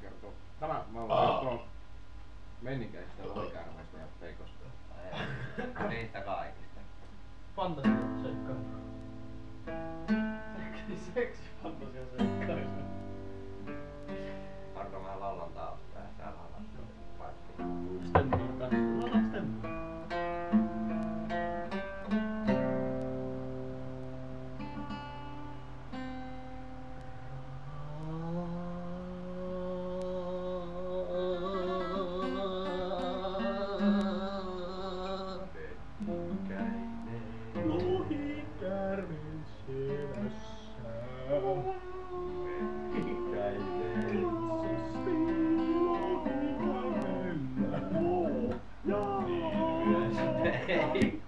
kertoo. Mä voin kertoa menninkäisistä lohikäärmeistä ja peikosta. Niistä kaikista. Fantasiaseikkailu. Seksifantasiaseikkailu. Arto mä laulan taustaa ja sä laulat paikkiin. Stemmaa kanssa. Laulan stemmaa. Lohikäärmeen selässä. Lohikäärmeellä. Ei.